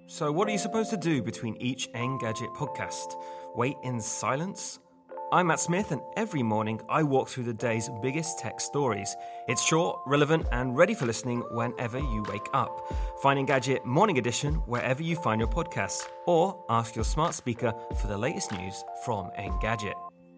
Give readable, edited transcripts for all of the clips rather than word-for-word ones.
So what are you supposed to do between each Engadget podcast? Wait in silence? I'm Matt Smith, and every morning I walk through the day's biggest tech stories. It's short, relevant, and ready for listening whenever you wake up. Find Engadget Morning Edition wherever you find your podcasts, or ask your smart speaker for the latest news from Engadget.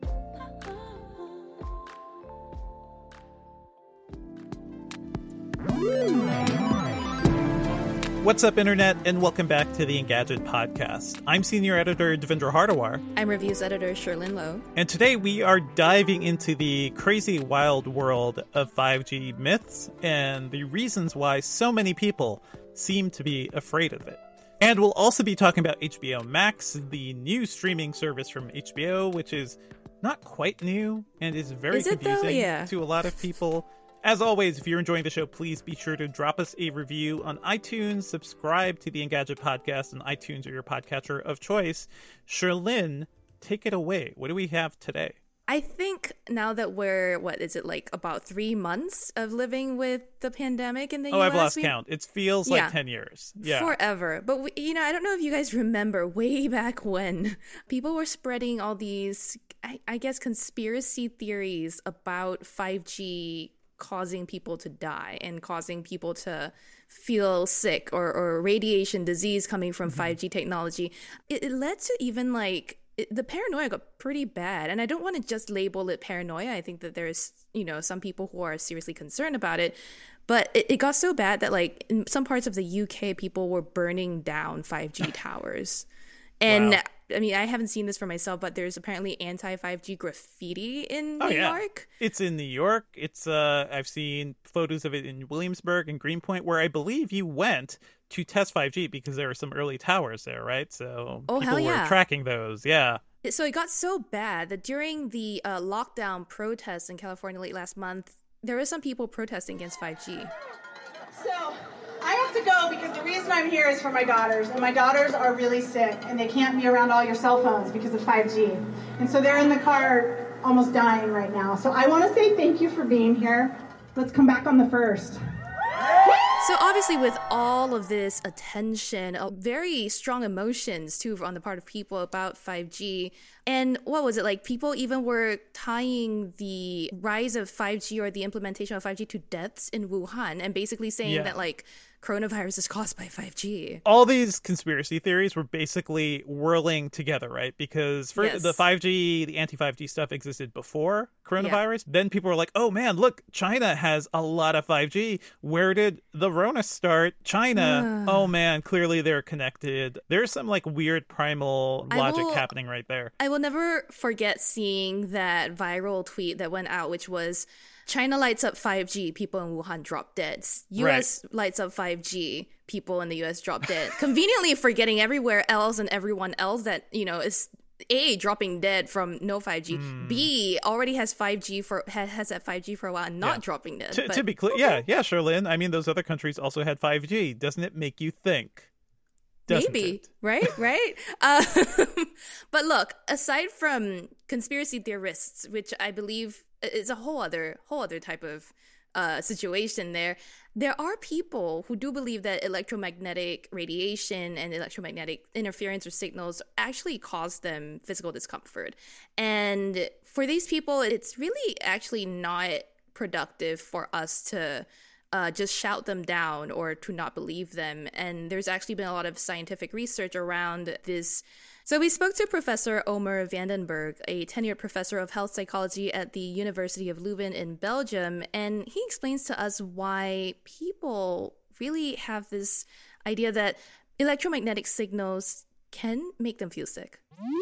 What's up, Internet, and welcome back to the Engadget podcast. I'm Senior Editor Devendra Hardawar. I'm Reviews Editor Sherlyn Lowe. And today we are diving into the crazy, wild world of 5G myths and the reasons why so many people seem to be afraid of it. And we'll also be talking about HBO Max, the new streaming service from HBO, which is not quite new and is very confusing to a lot of people. As always, if you're enjoying the show, please be sure to drop us a review on iTunes, subscribe to the Engadget podcast on iTunes or your podcatcher of choice. Sherlyn, take it away. What do we have today? I think now that we're, about 3 months of living with the pandemic in the US? I've lost count. It feels like 10 years. Yeah. Forever. But, I don't know if you guys remember way back when people were spreading all these, I guess, conspiracy theories about 5G causing people to die and causing people to feel sick or radiation disease coming from 5G technology. It led to even the paranoia got pretty bad. And I don't want to just label it paranoia. I think that there's, some people who are seriously concerned about it. But it got so bad that in some parts of the UK, people were burning down 5G towers. And wow. I mean, I haven't seen this for myself, but there's apparently anti-5G graffiti in New York. It's in New York. It's I've seen photos of it in Williamsburg and Greenpoint, where I believe you went to test 5G because there were some early towers there, right? So people were tracking those. Yeah. So it got so bad that during the lockdown protests in California late last month, there were some people protesting against 5G. So I have to go because the reason I'm here is for my daughters, and my daughters are really sick, and they can't be around all your cell phones because of 5G. And so they're in the car almost dying right now. So I want to say thank you for being here. Let's come back on the first. So obviously with all of this attention, very strong emotions too on the part of people about 5G. And what was it people even were tying the rise of 5G or the implementation of 5G to deaths in Wuhan and basically saying that coronavirus is caused by 5G. All these conspiracy theories were basically whirling together, right? Because the 5G, the anti-5G stuff existed before coronavirus. Yeah. Then people were like, oh man, look, China has a lot of 5G. Where did the Rona start? China. Oh man, clearly they're connected. There's some weird primal logic happening right there. I will never forget seeing that viral tweet that went out, which was, China lights up 5G, people in Wuhan drop dead. US lights up 5G, people in the US drop dead. Conveniently forgetting everywhere else and everyone else that, is A, dropping dead from no 5G, B, already has 5G has had 5G for a while and not dropping dead. To be clear, yeah, Sherlyn. I mean, those other countries also had 5G. Doesn't it make you think? Maybe, right? But look, aside from conspiracy theorists, which I believe is a whole other type of situation there are people who do believe that electromagnetic radiation and electromagnetic interference or signals actually cause them physical discomfort. And for these people, it's really actually not productive for us to just shout them down or to not believe them. And there's actually been a lot of scientific research around this. So we spoke to Professor Omer Vandenberg, a tenured professor of health psychology at the University of Leuven in Belgium, and he explains to us why people really have this idea that electromagnetic signals can make them feel sick.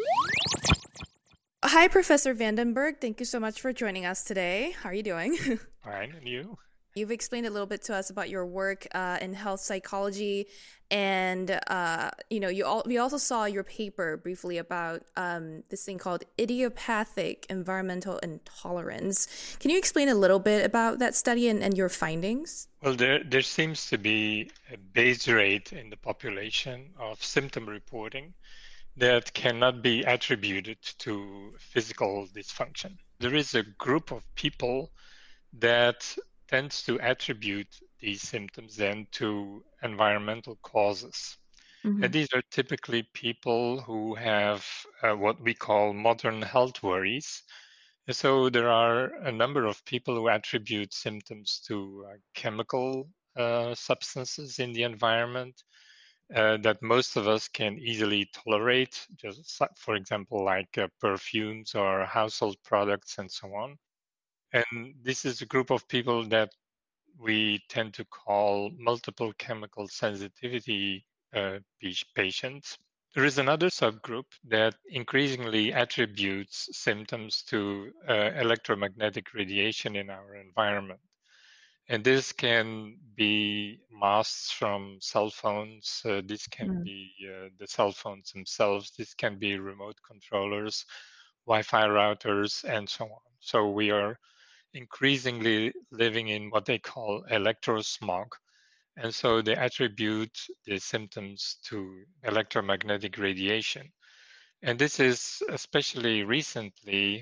Hi, Professor Vandenberg. Thank you so much for joining us today. How are you doing? Fine, and you? You've explained a little bit to us about your work in health psychology, and we also saw your paper briefly about this thing called idiopathic environmental intolerance. Can you explain a little bit about that study and your findings? Well, there seems to be a base rate in the population of symptom reporting that cannot be attributed to physical dysfunction. There is a group of people that tends to attribute these symptoms then to environmental causes. And these are typically people who have what we call modern health worries. And so there are a number of people who attribute symptoms to chemical substances in the environment that most of us can easily tolerate, just for example, like perfumes or household products and so on. And this is a group of people that we tend to call multiple chemical sensitivity patients. There is another subgroup that increasingly attributes symptoms to electromagnetic radiation in our environment. And this can be masts from cell phones. This can be the cell phones themselves. This can be remote controllers, Wi-Fi routers, and so on. So we are increasingly living in what they call electrosmog. And so they attribute the symptoms to electromagnetic radiation. And this is especially recently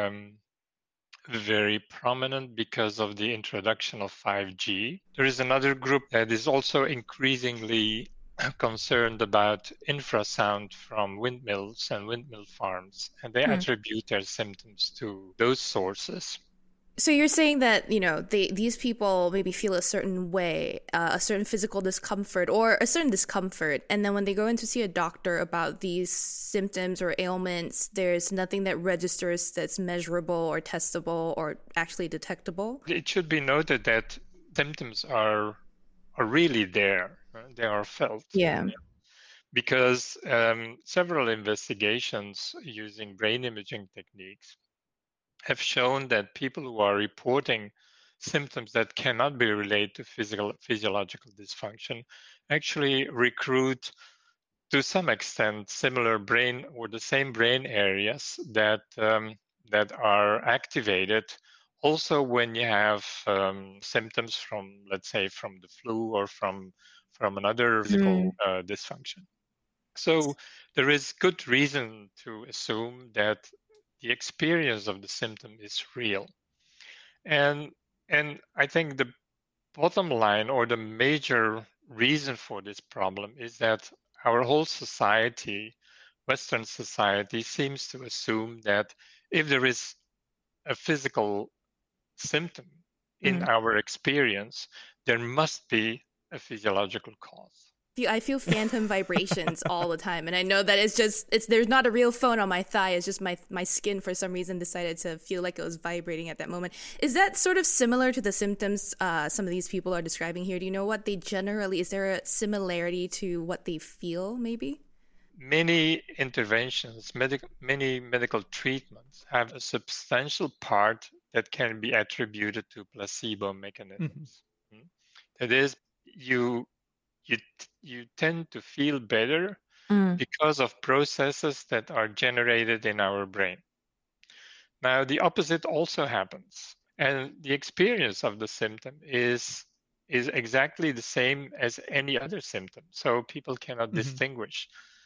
very prominent because of the introduction of 5G. There is another group that is also increasingly concerned about infrasound from windmills and windmill farms, and they attribute their symptoms to those sources. So you're saying that, these people maybe feel a certain way, a certain physical discomfort or a certain discomfort. And then when they go in to see a doctor about these symptoms or ailments, there's nothing that registers that's measurable or testable or actually detectable. It should be noted that symptoms are really there. They are felt. Yeah. Because several investigations using brain imaging techniques have shown that people who are reporting symptoms that cannot be related to physiological dysfunction actually recruit to some extent similar brain or the same brain areas that are activated also when you have symptoms from, let's say, from the flu or from another physical dysfunction. So there is good reason to assume that the experience of the symptom is real. And I think the bottom line or the major reason for this problem is that our whole society, Western society, seems to assume that if there is a physical symptom in our experience, there must be a physiological cause. I feel phantom vibrations all the time, and I know that there's not a real phone on my thigh. It's just my skin for some reason decided to feel like it was vibrating at that moment. Is that sort of similar to the symptoms some of these people are describing here? Do you know what they generally, is there a similarity to what they feel maybe? Many interventions, many medical treatments have a substantial part that can be attributed to placebo mechanisms. That is, you tend to feel better because of processes that are generated in our brain. Now, the opposite also happens. And the experience of the symptom is exactly the same as any other symptom. So people cannot distinguish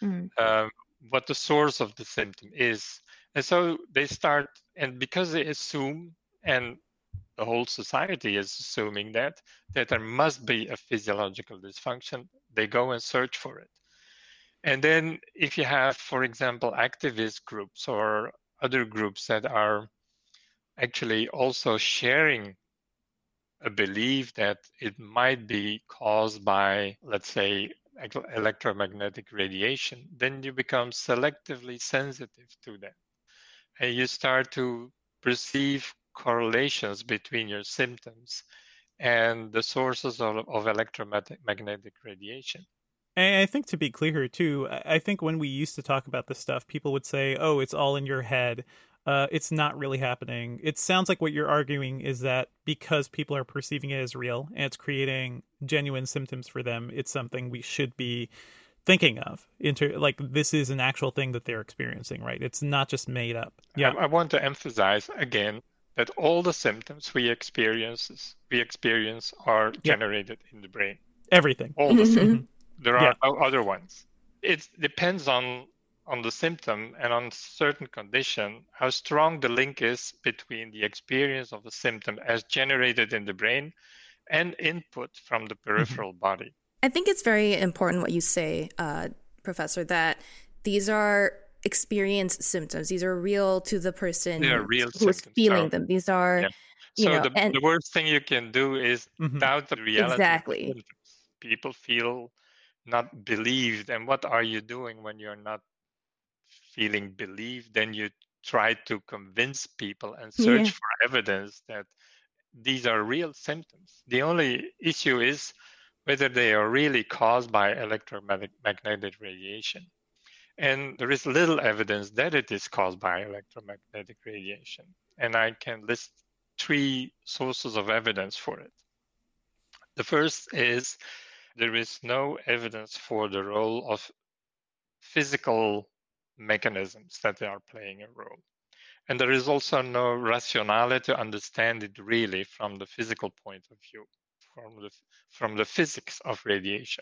what the source of the symptom is. And so they start, and because they assume, and the whole society is assuming that there must be a physiological dysfunction, they go and search for it. And then if you have, for example, activist groups or other groups that are actually also sharing a belief that it might be caused by, let's say, electromagnetic radiation, then you become selectively sensitive to that. And you start to perceive correlations between your symptoms and the sources of electromagnetic radiation. And I think to be clear too, I think when we used to talk about this stuff, people would say, oh, it's all in your head. It's not really happening. It sounds like what you're arguing is that because people are perceiving it as real and it's creating genuine symptoms for them, it's something we should be thinking of. Like this is an actual thing that they're experiencing, right? It's not just made up. Yeah, I want to emphasize again that all the symptoms we experience are generated in the brain. Everything. All the symptoms. There are no other ones. It depends on the symptom and on certain condition, how strong the link is between the experience of the symptom as generated in the brain and input from the peripheral body. I think it's very important what you say, Professor, that these are experienced symptoms. These are real to the person They are real who's symptoms. feeling So, them. These are, yeah. you So know, and the worst thing you can do is doubt the reality of exactly. symptoms. People feel not believed. And what are you doing when you're not feeling believed? Then you try to convince people and search Yeah. for evidence that these are real symptoms. The only issue is whether they are really caused by electromagnetic radiation. And there is little evidence that it is caused by electromagnetic radiation. And I can list 3 sources of evidence for it. The first is there is no evidence for the role of physical mechanisms that are playing a role. And there is also no rationale to understand it really from the physical point of view, from the physics of radiation.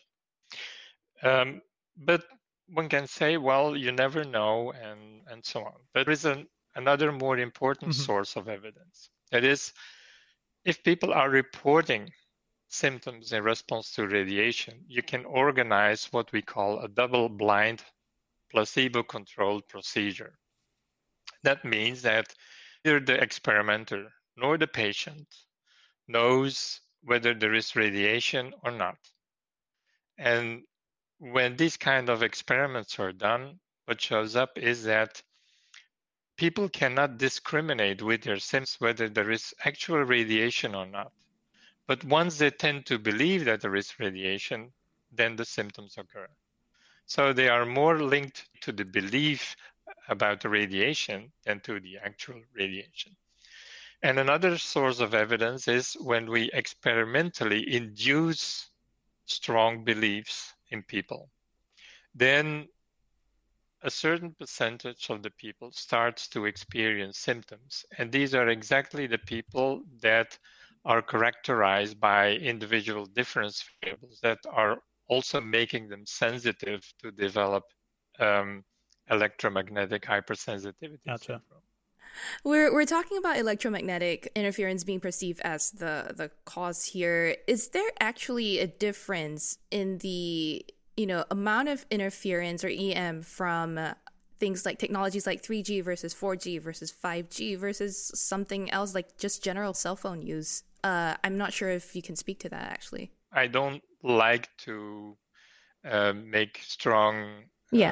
But one can say, well, you never know, and so on. But there is another more important source of evidence. That is, if people are reporting symptoms in response to radiation, you can organize what we call a double-blind, placebo-controlled procedure. That means that neither the experimenter nor the patient knows whether there is radiation or not. And when these kind of experiments are done, what shows up is that people cannot discriminate with their symptoms whether there is actual radiation or not. But once they tend to believe that there is radiation, then the symptoms occur. So they are more linked to the belief about the radiation than to the actual radiation. And another source of evidence is when we experimentally induce strong beliefs in people, then a certain percentage of the people starts to experience symptoms. And these are exactly the people that are characterized by individual difference variables that are also making them sensitive to develop electromagnetic hypersensitivity syndrome. We're talking about electromagnetic interference being perceived as the cause here. Is there actually a difference in the amount of interference or EM from things like technologies like 3G versus 4G versus 5G versus something else like just general cell phone use? I'm not sure if you can speak to that actually. I don't like to make strong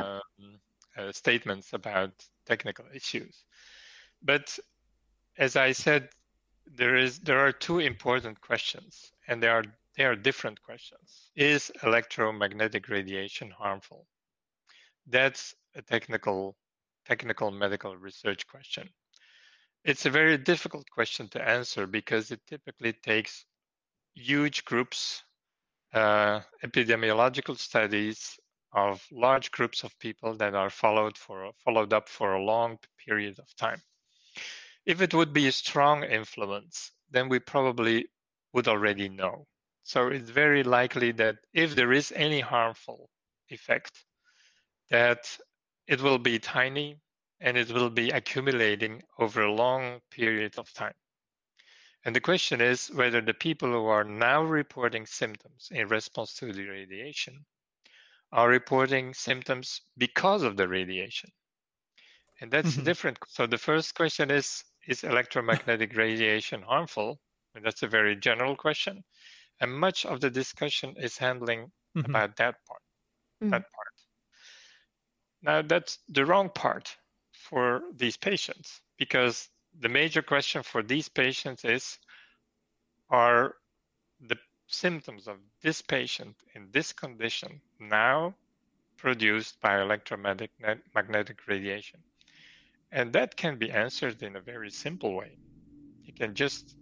statements about technical issues. But as I said, there are 2 important questions, and they are different questions. Is electromagnetic radiation harmful? That's a technical medical research question. It's a very difficult question to answer because it typically takes huge groups, epidemiological studies of large groups of people that are followed up for a long period of time. If it would be a strong influence, then we probably would already know. So it's very likely that if there is any harmful effect, that it will be tiny and it will be accumulating over a long period of time. And the question is whether the people who are now reporting symptoms in response to the radiation are reporting symptoms because of the radiation. And that's different. So the first question is electromagnetic radiation harmful? And that's a very general question. And much of the discussion is handling about that part. Now, that's the wrong part for these patients, because the major question for these patients is, are the symptoms of this patient in this condition now produced by electromagnetic radiation? And that can be answered in a very simple way. You can just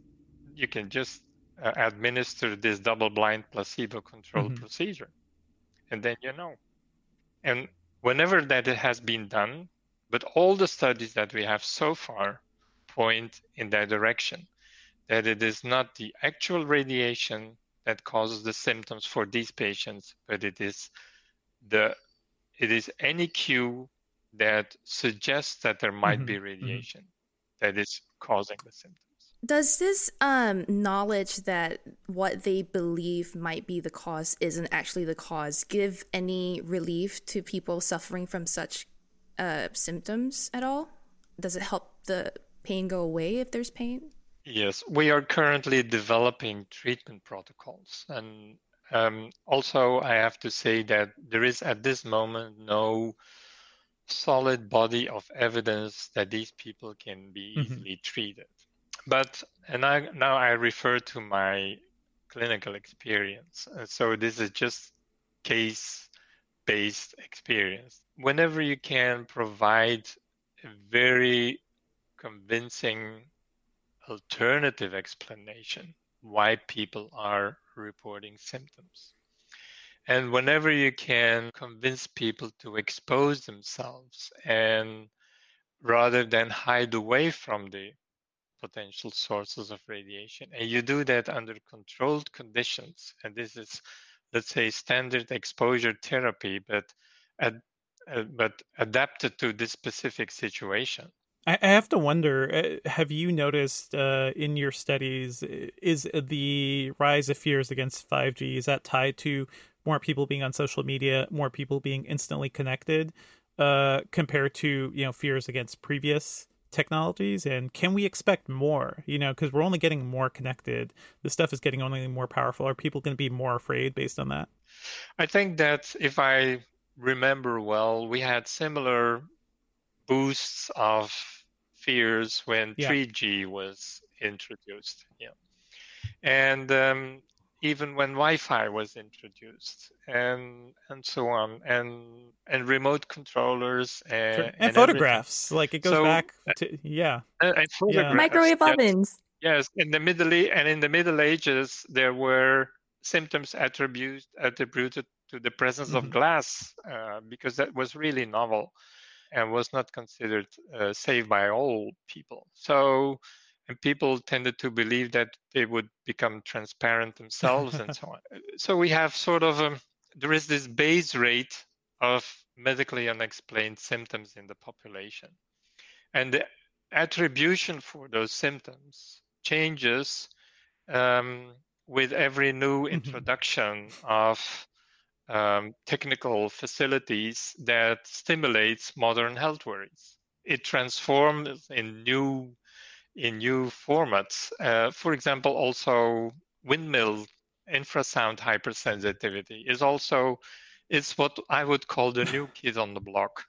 administer this double-blind placebo-controlled procedure, and then you know. And whenever that has been done, but all the studies that we have so far point in that direction, that it is not the actual radiation that causes the symptoms for these patients, but it is any cue that suggests that there might be radiation that is causing the symptoms. Does this knowledge that what they believe might be the cause isn't actually the cause give any relief to people suffering from such symptoms at all? Does it help the pain go away if there's pain? Yes, we are currently developing treatment protocols. And also, I have to say that there is at this moment no solid body of evidence that these people can be easily treated. But, now I refer to my clinical experience. So this is just case-based experience. Whenever you can provide a very convincing alternative explanation why people are reporting symptoms, and whenever you can convince people to expose themselves and rather than hide away from the potential sources of radiation, and you do that under controlled conditions, and this is, let's say, standard exposure therapy, but adapted to this specific situation. I have to wonder, have you noticed in your studies, is the rise of fears against 5G, is that tied to more people being on social media, more people being instantly connected, compared to, fears against previous technologies? And can we expect more, because we're only getting more connected, the stuff is getting only more powerful. Are people going to be more afraid based on that? I think that if I remember well, we had similar boosts of fears when 3G was introduced. And even when Wi-Fi was introduced, and so on, and remote controllers and photographs, everything. Like it goes back to and photographs, microwave ovens. Yes, in the Middle Ages, there were symptoms attributed to the presence of glass, because that was really novel and was not considered safe by all people. So, and people tended to believe that they would become transparent themselves and so on. So we have sort of, there is this base rate of medically unexplained symptoms in the population. And the attribution for those symptoms changes with every new introduction of technical facilities that stimulates modern health worries. It transforms in new formats. For example, also windmill infrasound hypersensitivity is what I would call the new kid on the block,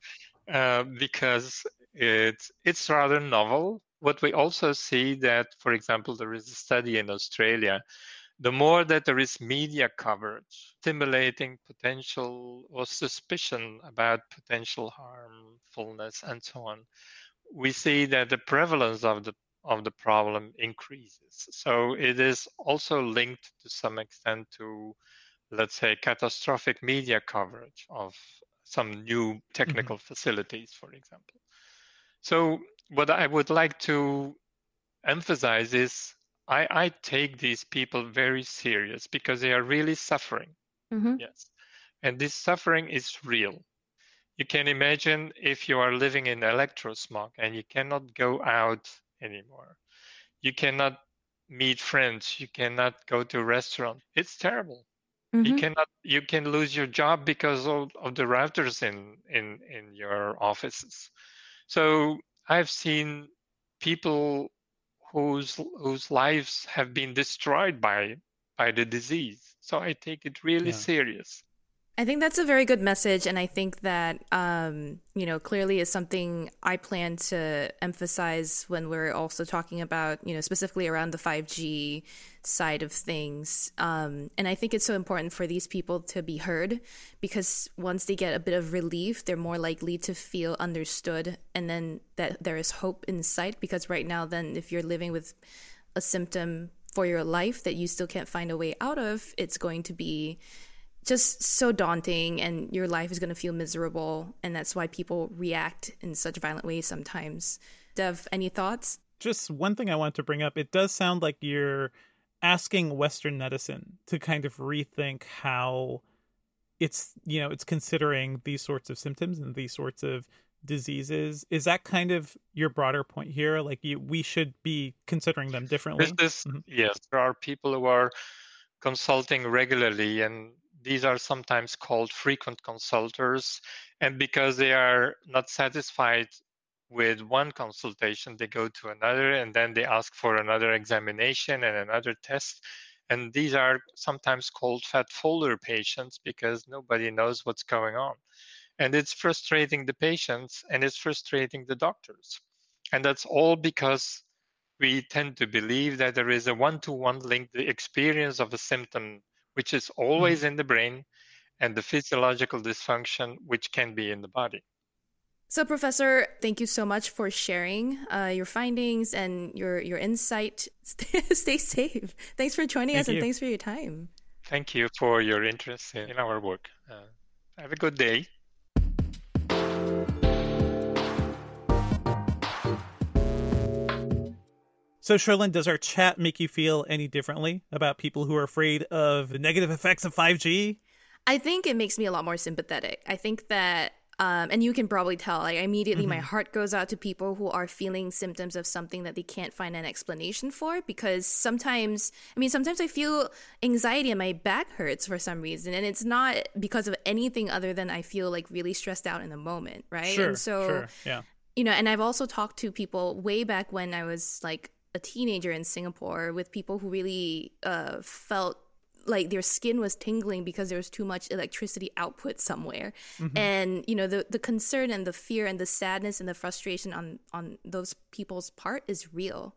because it's rather novel. What we also see that, for example, there is a study in Australia. The more that there is media coverage stimulating potential or suspicion about potential harmfulness and so on, we see that the prevalence of the problem increases. So it is also linked to some extent to, let's say, catastrophic media coverage of some new technical facilities, for example. So what I would like to emphasize is I take these people very serious because they are really suffering. Yes. And this suffering is real. You can imagine if you are living in electrosmog and you cannot go out anymore. You cannot meet friends. You cannot go to a restaurant. It's terrible. You can lose your job because of the routers in your offices. So I've seen people whose lives have been destroyed by the disease. So I take it really serious. I think that's a very good message, and I think that clearly is something I plan to emphasize when we're also talking about specifically around the 5G side of things. And I think it's so important for these people to be heard, because once they get a bit of relief, they're more likely to feel understood, and then that there is hope in sight. Because right now, then, if you're living with a symptom for your life that you still can't find a way out of, it's going to be just so daunting, and your life is going to feel miserable, and that's why people react in such violent ways sometimes. Dev, any thoughts? Just one thing I want to bring up. It does sound like you're asking Western medicine to kind of rethink how it's considering these sorts of symptoms and these sorts of diseases. Is that kind of your broader point here? Like we should be considering them differently? Yes, there are people who are consulting regularly, and these are sometimes called frequent consulters. And because they are not satisfied with one consultation, they go to another, and then they ask for another examination and another test. And these are sometimes called fat folder patients because nobody knows what's going on. And it's frustrating the patients and it's frustrating the doctors. And that's all because we tend to believe that there is a one-to-one link, the experience of a symptom, which is always in the brain, and the physiological dysfunction, which can be in the body. So, Professor, thank you so much for sharing your findings and your insight. Stay safe. Thanks for joining us, and thanks for your time. Thank you for your interest in our work. Have a good day. So, Cherlynn, does our chat make you feel any differently about people who are afraid of the negative effects of 5G? I think it makes me a lot more sympathetic. I think that, and you can probably tell, like immediately my heart goes out to people who are feeling symptoms of something that they can't find an explanation for, because sometimes I feel anxiety and my back hurts for some reason, and it's not because of anything other than I feel like really stressed out in the moment, right? Sure, and so, yeah. You know, and I've also talked to people way back when I was like a teenager in Singapore with people who really felt like their skin was tingling because there was too much electricity output somewhere. And, you know, the concern and the fear and the sadness and the frustration on those people's part is real.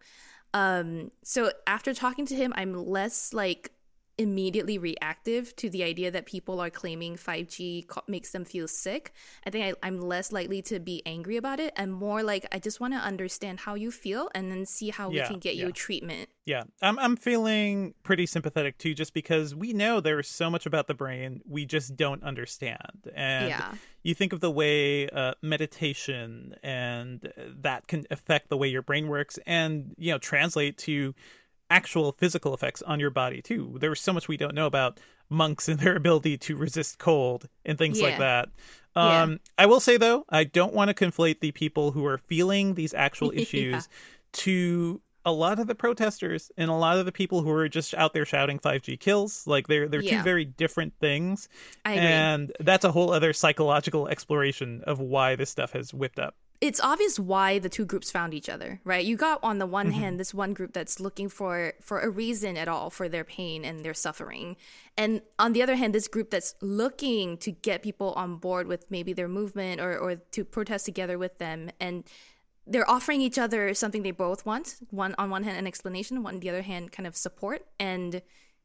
So after talking to him, I'm less like immediately reactive to the idea that people are claiming 5G makes them feel sick. I think I'm less likely to be angry about it, and more like I just want to understand how you feel and then see how we can get you a treatment. Yeah, I'm feeling pretty sympathetic too, just because we know there's so much about the brain we just don't understand. And you think of the way meditation and that can affect the way your brain works and, you know, translate to actual physical effects on your body too. There's so much we don't know about monks and their ability to resist cold and things like that. I will say though, I don't want to conflate the people who are feeling these actual issues to a lot of the protesters and a lot of the people who are just out there shouting 5G kills. Like they're two very different things. I agree. And that's a whole other psychological exploration of why this stuff has whipped up. It's obvious why the two groups found each other, right? You got on the one hand this one group that's looking for a reason at all for their pain and their suffering. And on the other hand, this group that's looking to get people on board with maybe their movement or to protest together with them. And they're offering each other something they both want. On one hand, an explanation, on the other hand, kind of support. And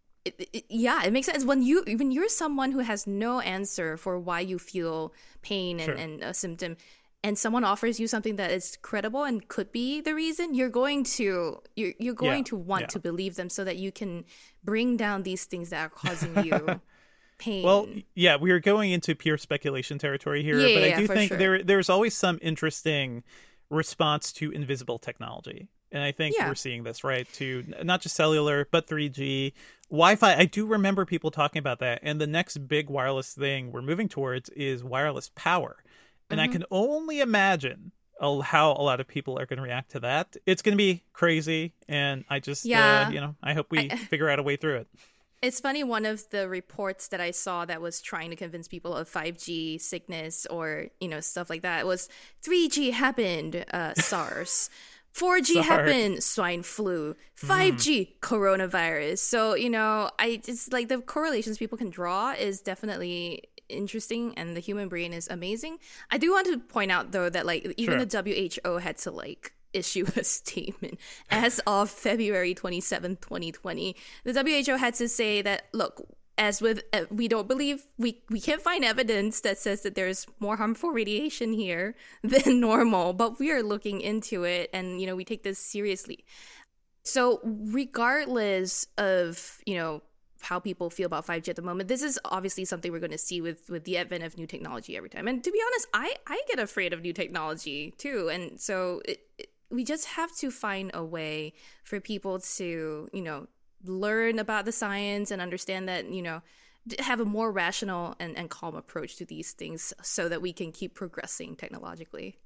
it makes sense when you're someone who has no answer for why you feel pain and a symptom, and someone offers you something that is credible and could be the reason, you're going to want to believe them so that you can bring down these things that are causing you pain. Well, yeah, we are going into pure speculation territory here, but I do think there's always some interesting response to invisible technology. And I think we're seeing this, right? To not just cellular, but 3G, Wi-Fi. I do remember people talking about that. And the next big wireless thing we're moving towards is wireless power. And I can only imagine how a lot of people are going to react to that. It's going to be crazy. And I just, I hope we figure out a way through it. It's funny, one of the reports that I saw that was trying to convince people of 5G sickness or, stuff like that was 3G happened, SARS. 4G happened, swine flu. 5G, coronavirus. So, I just like the correlations people can draw is definitely interesting, and the human brain is amazing. I do want to point out though that even the WHO had to issue a statement as of February 27th, 2020. The WHO had to say that, look, as with we don't believe we can't find evidence that says that there's more harmful radiation here than normal, but we are looking into it, and we take this seriously. So regardless of how people feel about 5G at the moment, this is obviously something we're going to see with the advent of new technology every time. And to be honest, I get afraid of new technology too. And so we just have to find a way for people to, learn about the science and understand that, have a more rational and calm approach to these things so that we can keep progressing technologically.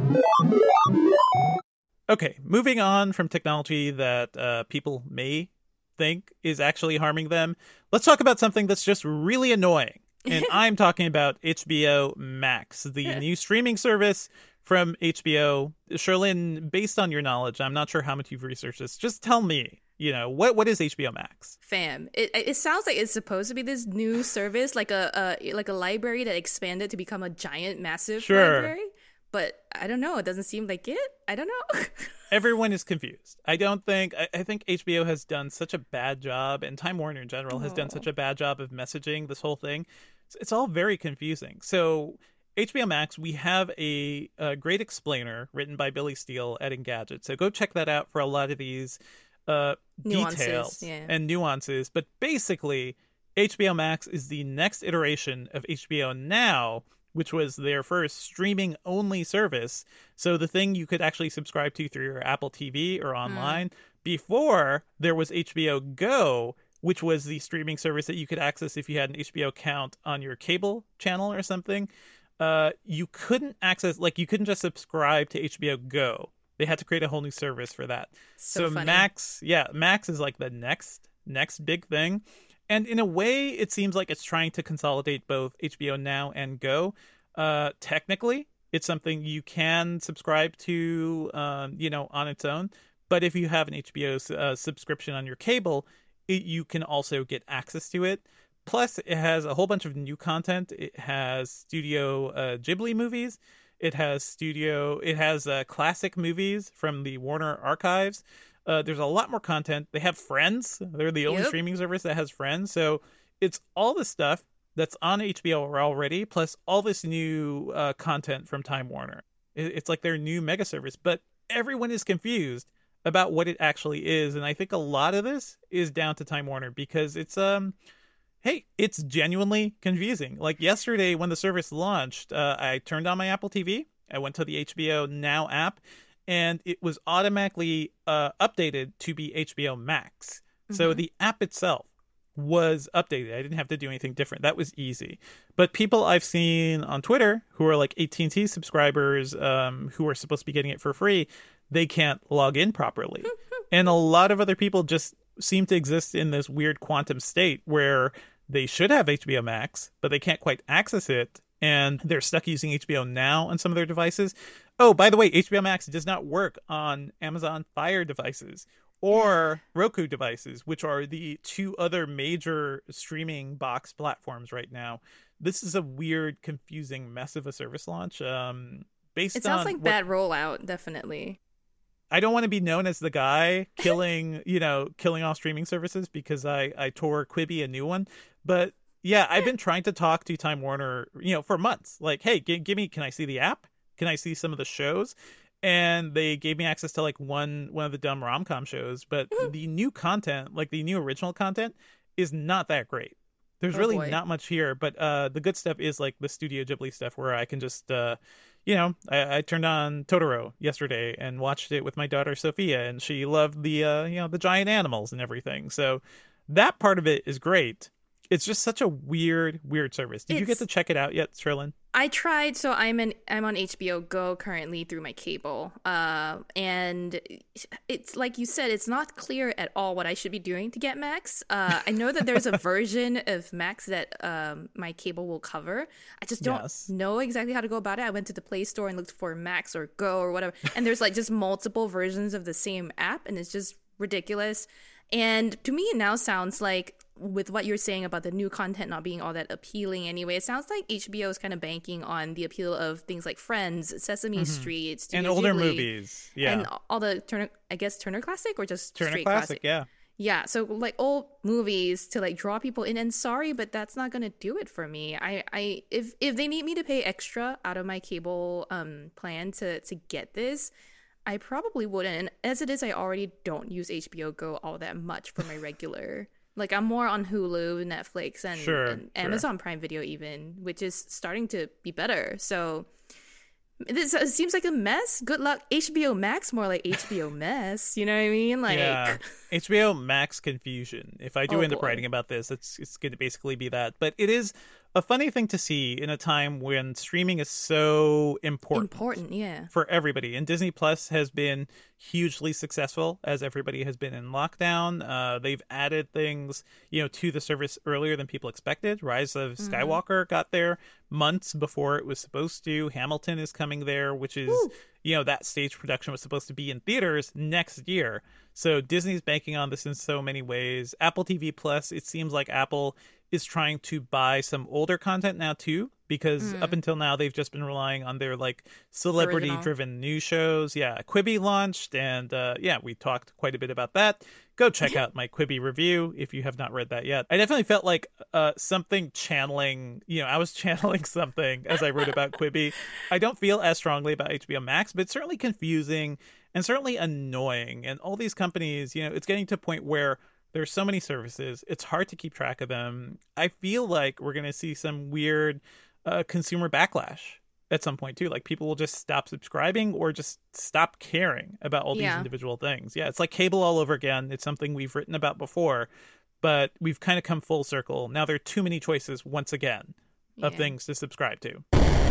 Okay, moving on from technology that people may think is actually harming them, let's talk about something that's just really annoying. And I'm talking about HBO Max, the new streaming service from HBO. Cherlynn, based on your knowledge, I'm not sure how much you've researched this, just tell me, what is HBO Max? Fam, it sounds like it's supposed to be this new service, like a library that expanded to become a giant, massive library. But I don't know. It doesn't seem like it. I don't know. Everyone is confused. I think HBO has done such a bad job, and Time Warner in general has done such a bad job of messaging this whole thing. It's all very confusing. So HBO Max, we have a great explainer written by Billy Steele at Engadget. So go check that out for a lot of these details and nuances. But basically, HBO Max is the next iteration of HBO Now, which was their first streaming-only service. So the thing you could actually subscribe to through your Apple TV or online. Before, there was HBO Go, which was the streaming service that you could access if you had an HBO account on your cable channel or something. You couldn't access, you couldn't just subscribe to HBO Go. They had to create a whole new service for that. So Max is like the next big thing. And in a way, it seems like it's trying to consolidate both HBO Now and Go. Technically, it's something you can subscribe to, on its own. But if you have an HBO subscription on your cable, you can also get access to it. Plus, it has a whole bunch of new content. It has Studio Ghibli movies. It has classic movies from the Warner archives. There's a lot more content. They have Friends. They're the only streaming service that has Friends. So it's all the stuff that's on HBO already, plus all this new content from Time Warner. It's like their new mega service. But everyone is confused about what it actually is. And I think a lot of this is down to Time Warner because it's it's genuinely confusing. Like yesterday when the service launched, I turned on my Apple TV. I went to the HBO Now app. And it was automatically updated to be HBO Max. Mm-hmm. So the app itself was updated. I didn't have to do anything different. That was easy. But people I've seen on Twitter who are like AT&T subscribers who are supposed to be getting it for free, they can't log in properly. And a lot of other people just seem to exist in this weird quantum state where they should have HBO Max, but they can't quite access it. And they're stuck using HBO Now on some of their devices. Oh, by the way, HBO Max does not work on Amazon Fire devices or Roku devices, which are the two other major streaming box platforms right now. This is a weird, confusing mess of a service launch. It sounds like bad rollout, definitely. I don't want to be known as the guy killing off streaming services because I tore Quibi a new one, but yeah, I've been trying to talk to Time Warner, for months. Like, hey, can I see the app? Can I see some of the shows? And they gave me access to like one of the dumb rom-com shows, but the new content, like the new original content, is not that great. There's really not much here, but the good stuff is like the Studio Ghibli stuff where I can just, I turned on Totoro yesterday and watched it with my daughter Sophia, and she loved the giant animals and everything. So that part of it is great. It's just such a weird service. Did you get to check it out yet, Cherlynn? I tried. So I'm on HBO Go currently through my cable. And it's like you said, it's not clear at all what I should be doing to get Max. I know that there's a version of Max that my cable will cover. I just don't know exactly how to go about it. I went to the Play Store and looked for Max or Go or whatever. And there's like just multiple versions of the same app. And it's just ridiculous. And to me, it now sounds like, with what you're saying about the new content not being all that appealing anyway, it sounds like HBO is kind of banking on the appeal of things like Friends, Sesame Street, Studio and older Ghibli, movies. Yeah. And all the Turner Classic or just Turner straight Classic, yeah. Yeah, so like old movies to like draw people in. And sorry, but that's not gonna do it for me. If they need me to pay extra out of my cable plan to get this, I probably wouldn't. And as it is, I already don't use HBO Go all that much for my regular. Like, I'm more on Hulu, Netflix, and Amazon Prime Video even, which is starting to be better. So This it seems like a mess. Good luck. HBO Max, more like HBO mess. You know what I mean? Like, yeah, HBO Max confusion. If I do end up boy. writing about this, it's going to basically be that. But it is a funny thing to see in a time when streaming is so important. Yeah. For everybody. And Disney Plus has been hugely successful as everybody has been in lockdown. They've added things, to the service earlier than people expected. Rise of Skywalker got there months before it was supposed to. Hamilton is coming there, which is, that stage production was supposed to be in theaters next year. So Disney's banking on this in so many ways. Apple TV Plus, it seems like Apple is trying to buy some older content now too, because up until now they've just been relying on their like celebrity driven news shows. Yeah, Quibi launched, and we talked quite a bit about that. Go check out my Quibi review if you have not read that yet. I definitely felt like something channeling, I was channeling something as I wrote about Quibi. I don't feel as strongly about HBO Max, but it's certainly confusing and certainly annoying. And all these companies, it's getting to a point where there's so many services. It's hard to keep track of them. I feel like we're going to see some weird consumer backlash at some point too. Like people will just stop subscribing or just stop caring about all these individual things. Yeah, it's like cable all over again. It's something we've written about before, but we've kind of come full circle. Now there are too many choices once again of things to subscribe to.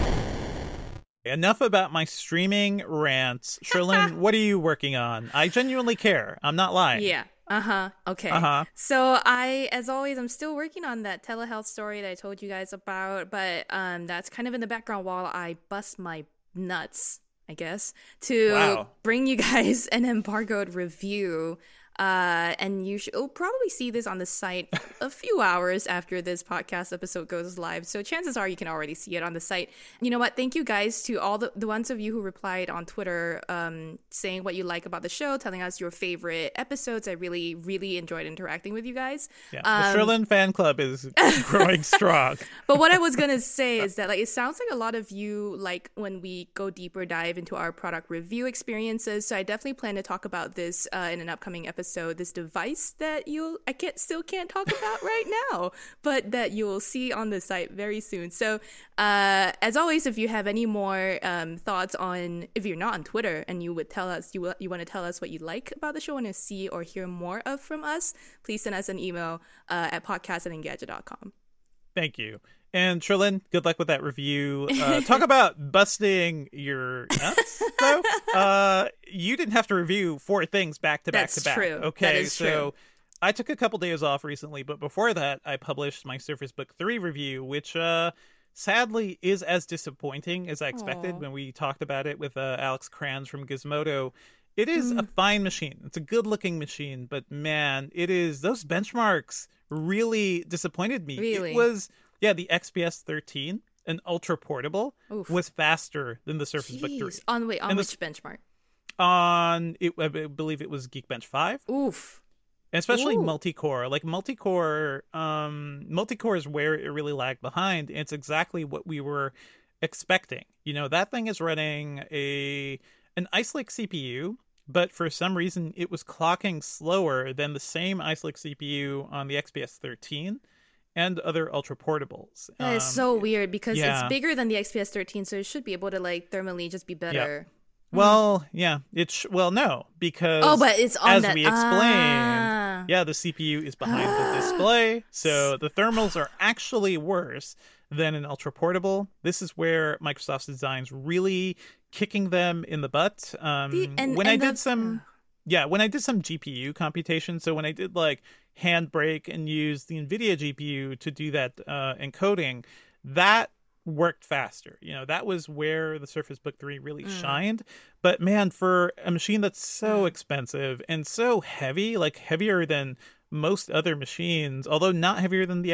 Enough about my streaming rants. Cherlynn, what are you working on? I genuinely care. I'm not lying. Yeah. Okay. So as always, I'm still working on that telehealth story that I told you guys about, but that's kind of in the background while I bust my nuts, I guess, to bring you guys an embargoed review. And you'll probably see this on the site a few hours after this podcast episode goes live. So chances are you can already see it on the site. You know what? Thank you guys to all the ones of you who replied on Twitter, saying what you like about the show, telling us your favorite episodes. I really, really enjoyed interacting with you guys. Yeah, the Cherlynn fan club is growing strong. But what I was going to say is that it sounds like a lot of you like when we go deeper dive into our product review experiences. So I definitely plan to talk about this in an upcoming episode. This device that I still can't talk about right now, but that you'll see on the site very soon. So as always, if you have any more thoughts on, if you're not on Twitter and you would tell us, you want to tell us what you like about the show and to see or hear more of from us, please send us an email at podcast@engadget.com. Thank you. And Cherlynn, good luck with that review. Talk about busting your nuts, though. You didn't have to review 4 things back to back to back. That's true. Okay, that is so true. I took a couple days off recently, but before that, I published my Surface Book 3 review, which sadly is as disappointing as I expected when we talked about it with Alex Kranz from Gizmodo. It is a fine machine. It's a good-looking machine, but man, those benchmarks really disappointed me. Really? It was... Yeah, the XPS 13, an ultra portable, was faster than the Surface Book 3. On which benchmark? I believe it was Geekbench 5. Oof. And especially multi-core. Like multi-core is where it really lagged behind. And it's exactly what we were expecting. That thing is running an Ice Lake CPU, but for some reason it was clocking slower than the same Ice Lake CPU on the XPS 13. And other ultra portables. That is so weird because it's bigger than the XPS 13, so it should be able to thermally just be better. Yeah. Well, yeah, no, because but it's on as we explained, the CPU is behind the display, so the thermals are actually worse than an ultra portable. This is where Microsoft's design's really kicking them in the butt. When I did some GPU computation, so when I did Handbrake and used the NVIDIA GPU to do that encoding, that worked faster. That was where the Surface Book 3 really shined. But man, for a machine that's so expensive and so heavy, heavier than most other machines, although not heavier than the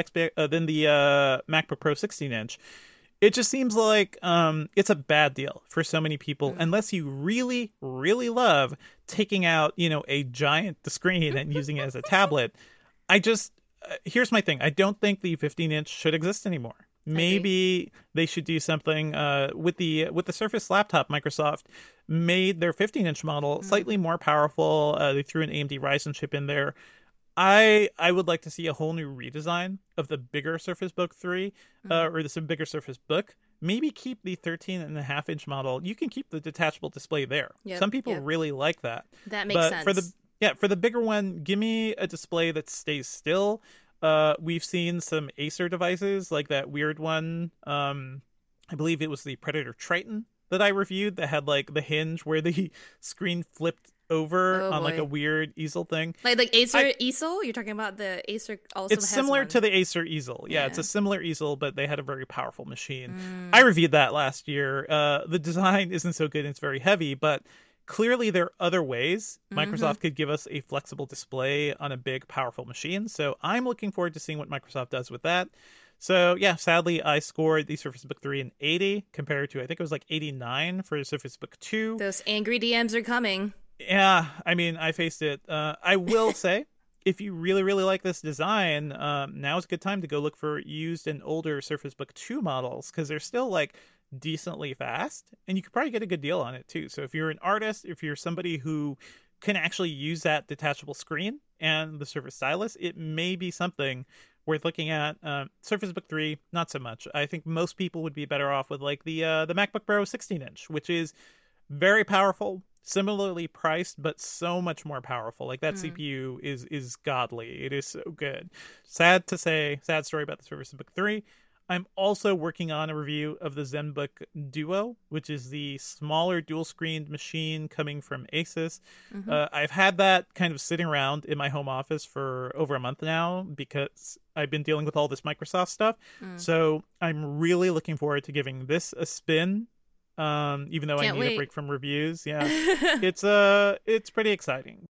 MacBook Pro 16-inch, it just seems like it's a bad deal for so many people unless you really, really love taking out, a giant screen and using it as a tablet. Here's my thing. I don't think the 15-inch should exist anymore. Maybe they should do something with the Surface laptop. Microsoft made their 15-inch model slightly more powerful. They threw an AMD Ryzen chip in there. I would like to see a whole new redesign of the bigger Surface Book 3 or the bigger Surface Book maybe keep the 13.5-inch model. You can keep the detachable display there. Yep, Some people yep. really like that. That makes sense. For the bigger one, give me a display that stays still. We've seen some Acer devices like that weird one. I believe it was the Predator Triton that I reviewed that had like the hinge where the screen flipped over on like a weird easel thing. Like Acer easel? You're talking about the Acer also It's has similar one. to the Acer easel. Yeah, Yeah. it's a similar easel, but they had a very powerful machine. I reviewed that last year. The design isn't so good and it's very heavy, but clearly there are other ways Microsoft could give us a flexible display on a big, powerful machine. So I'm looking forward to seeing what Microsoft does with that. So yeah, sadly, I scored the Surface Book 3 an 80 compared to, I think it was like 89 for Surface Book 2. Those angry DMs are coming. Yeah, I mean, I faced it. I will say, if you really, really like this design, now's a good time to go look for used and older Surface Book 2 models because they're still like decently fast and you could probably get a good deal on it too. So if you're an artist, if you're somebody who can actually use that detachable screen and the Surface Stylus, it may be something worth looking at. Surface Book 3, not so much. I think most people would be better off with like the MacBook Pro 16-inch, which is very powerful, similarly priced, but so much more powerful. Like that CPU is godly. It is so good. Sad to say, sad story about the Surface Book 3. I'm also working on a review of the ZenBook Duo, which is the smaller dual-screened machine coming from Asus. I've had that kind of sitting around in my home office for over a month now because I've been dealing with all this Microsoft stuff. So I'm really looking forward to giving this a spin, even though I need a break from reviews. Yeah, it's pretty exciting.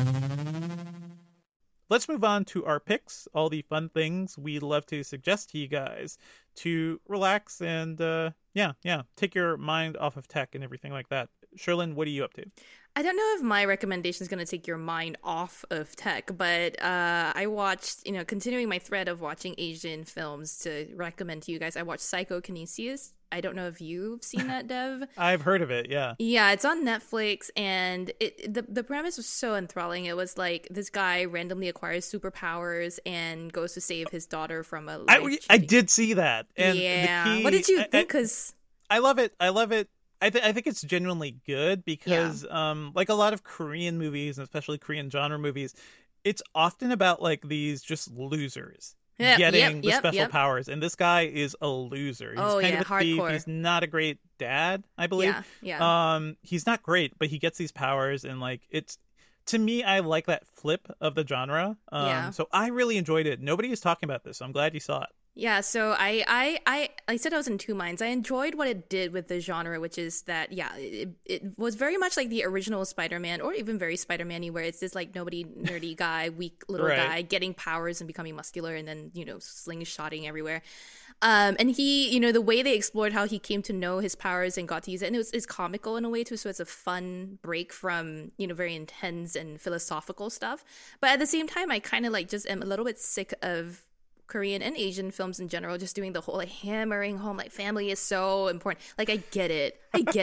Let's move on to our picks, all the fun things we love to suggest to you guys to relax and, take your mind off of tech and everything like that. Sherlyn, what are you up to? I don't know if my recommendation is going to take your mind off of tech, but I watched, continuing my thread of watching Asian films to recommend to you guys, I watched Psychokinesis. I don't know if you've seen that, Dev. I've heard of it, yeah. Yeah, it's on Netflix, and the premise was so enthralling. It was like this guy randomly acquires superpowers and goes to save his daughter from a I did see that. And yeah. What did you think? Because I love it. I think it's genuinely good because, like a lot of Korean movies, and especially Korean genre movies, it's often about like these just losers getting the special powers, and this guy is a loser. He's kind of a thief. Hardcore. He's not a great dad, I believe. Yeah. He's not great, but he gets these powers, and like it's. To me, I like that flip of the genre. So I really enjoyed it. Nobody is talking about this, so I'm glad you saw it. Yeah, so I said I was in two minds. I enjoyed what it did with the genre, which is that, it was very much like the original Spider-Man, or even very Spider-Man-y, where it's this like nobody nerdy guy, weak little guy getting powers and becoming muscular and then, slingshotting everywhere. And he, the way they explored how he came to know his powers and got to use it, and it's comical in a way too, so it's a fun break from, very intense and philosophical stuff. But at the same time, I kind of like just am a little bit sick of Korean and Asian films in general, just doing the whole like hammering home like family is so important. Like I get it.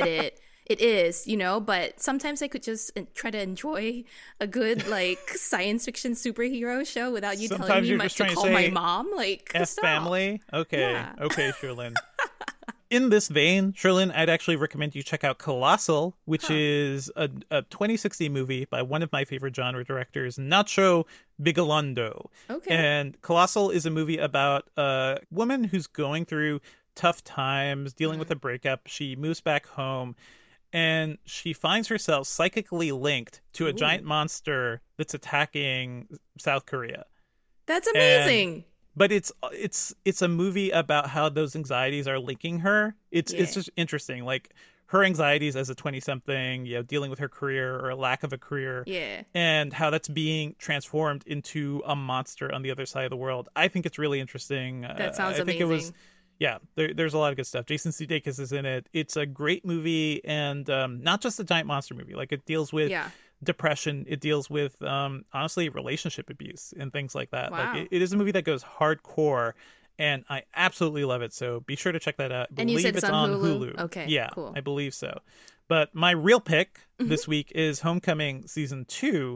It is, but sometimes I could just try to enjoy a good like science fiction superhero show without you telling me much to call my mom. Like F stop. family. Okay, Sherlyn. In this vein, Sherlyn, I'd actually recommend you check out Colossal, which is a 2060 movie by one of my favorite genre directors, Nacho Vigalondo. Okay. And Colossal is a movie about a woman who's going through tough times, dealing with a breakup. She moves back home, and she finds herself psychically linked to a giant monster that's attacking South Korea. That's amazing. But it's a movie about how those anxieties are linking her. It's just interesting. Like her anxieties as a 20-something, dealing with her career or a lack of a career. Yeah. And how that's being transformed into a monster on the other side of the world. I think it's really interesting. That sounds amazing. I think it was, there's a lot of good stuff. Jason Sudeikis is in it. It's a great movie, and not just a giant monster movie. Like it deals with depression. It deals with honestly relationship abuse and things like that. Wow. Like it is a movie that goes hardcore, and I absolutely love it. So be sure to check that out. And you said it's on Hulu? Okay, yeah, cool. I believe so. But my real pick this week is Homecoming season 2.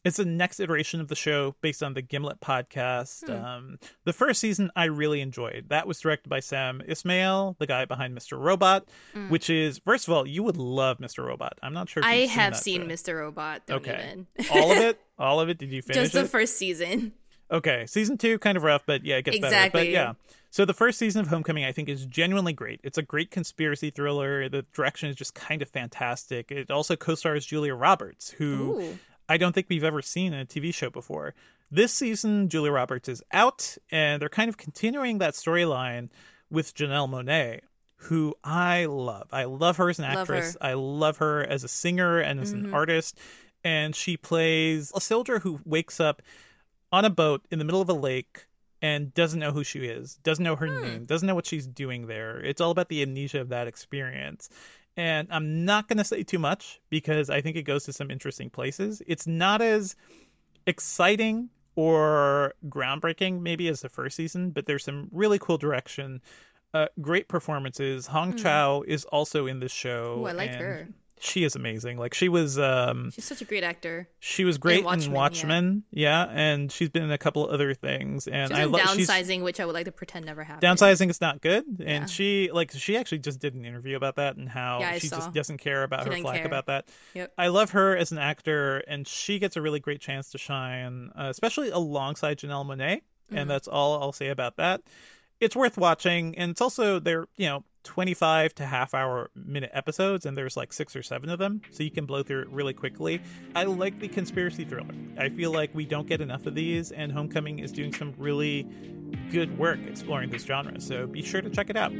It's the next iteration of the show based on the Gimlet podcast. The first season I really enjoyed. That was directed by Sam Ismail, the guy behind Mr. Robot, which is, first of all, you would love Mr. Robot. I'm not sure if you've seen Mr. Robot. Don't even. All of it? All of it? Did you finish Just the first season. Okay. Season 2, kind of rough, but yeah, it gets better. But yeah. So the first season of Homecoming, I think, is genuinely great. It's a great conspiracy thriller. The direction is just kind of fantastic. It also co-stars Julia Roberts, who... Ooh. I don't think we've ever seen in a TV show before. This season, Julia Roberts is out, and they're kind of continuing that storyline with Janelle Monáe, who I love. I love her as an actress. I love her as a singer and as an artist. And she plays a soldier who wakes up on a boat in the middle of a lake and doesn't know who she is, doesn't know her name, doesn't know what she's doing there. It's all about the amnesia of that experience. And I'm not going to say too much because I think it goes to some interesting places. It's not as exciting or groundbreaking maybe as the first season, but there's some really cool direction, great performances. Hong Chow is also in this show. Oh, I like her. She is amazing. Like she was she's such a great actor. She was great in Watchmen, yeah, and she's been in a couple other things. And I love Downsizing, which I would like to pretend never happened. Downsizing is not good, and she actually just did an interview about that and how she just doesn't care about her flack about that. Yep. I love her as an actor, and she gets a really great chance to shine, especially alongside Janelle Monáe, and that's all I'll say about that. It's worth watching, and it's also they're 25 to half-hour minute episodes, and there's like 6 or 7 of them, so you can blow through it really quickly. I like the conspiracy thriller. I feel like we don't get enough of these, and Homecoming is doing some really good work exploring this genre, so be sure to check it out.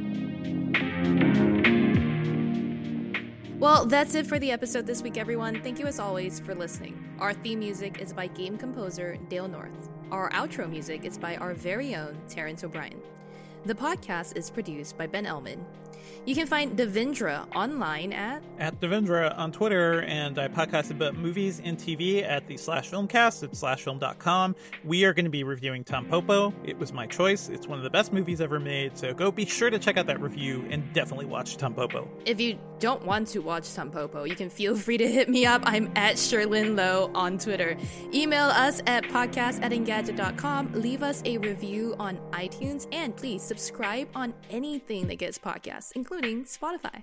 Well, that's it for the episode this week, everyone. Thank you as always for listening. Our theme music is by game composer Dale North. Our outro music is by our very own Terrence O'Brien. The podcast is produced by Ben Ellman. You can find Devindra online at Devindra on Twitter, and I podcast about movies and TV at the /filmcast at /film.com. We are going to be reviewing Tampopo. It was my choice. It's one of the best movies ever made, so go be sure to check out that review and definitely watch Tampopo. If you don't want to watch Tampopo, you can feel free to hit me up. I'm at Sherlyn Lowe on Twitter. Email us at podcast@engadget.com. Leave us a review on iTunes, and please subscribe on anything that gets podcasts, including Spotify.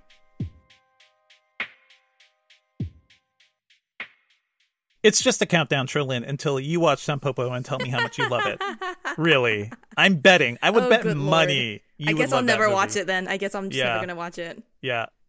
It's just a countdown, Sherlyn, until you watch Tampopo and tell me how much you love it. Really. I'm betting. I would bet money. I guess I'll never watch it then. I guess I'm just never going to watch it. Yeah.